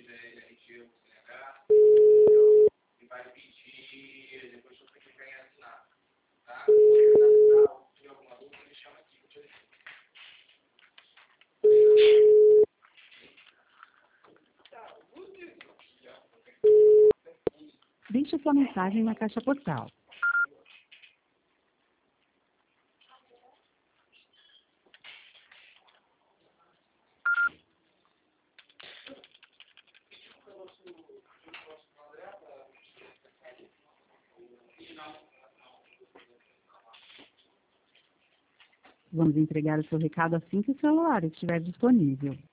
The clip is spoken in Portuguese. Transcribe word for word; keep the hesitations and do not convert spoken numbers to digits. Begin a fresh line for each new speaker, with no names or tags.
Deixe sua mensagem na caixa postal. Vamos entregar o seu recado assim que o celular estiver disponível.